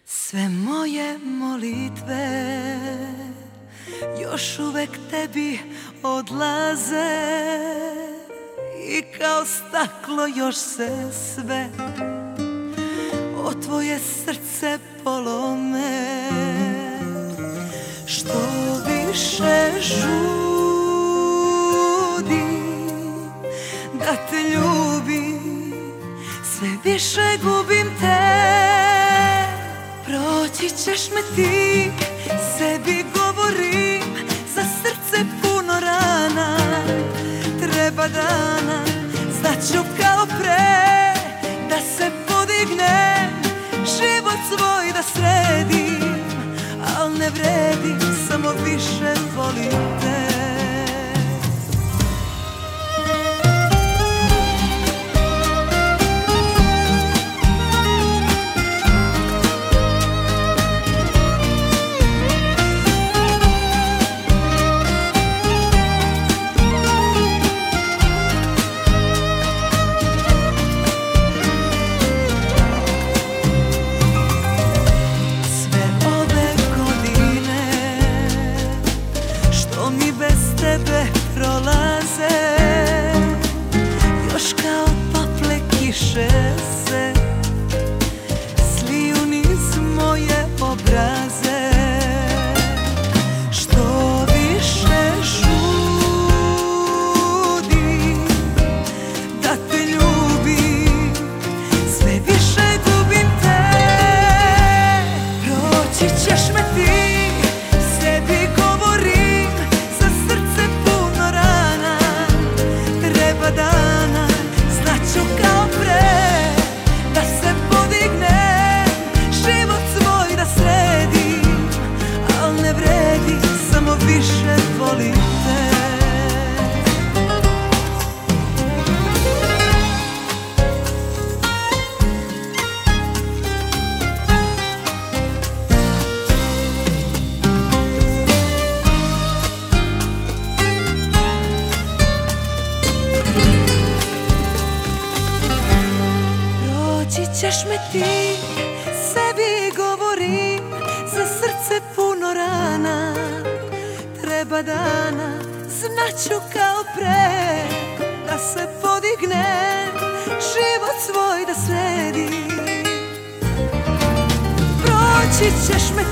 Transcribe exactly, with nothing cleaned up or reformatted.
Sve moje molitve još uvek tebi odlaze i kao staklo još se sve o tvoje srce polome. Što više žudim da te ljubim, sve više gubim te. Proći ćeš me ti, sebi govorim, za srce puno rana. Treba dana, znaću kao pre, da se podignem, život svoj da sredim, al ne vredi, samo više volim te. Tebe prolaze još kao tople kiše se sliju niz moje obraze. Što više žudim da te ljubim, sve više gubim te. Proći ćeš me ti, sebi govorim, dana, znaću kao pre, da se podignem, život svoj da sredim, al ne vredi, samo više volim te. Ćeš me ti, sebi govorim, za srce puno rana. Treba dana, znaću kao pre, da se podignem, život svoj da sredim. Proći ćeš me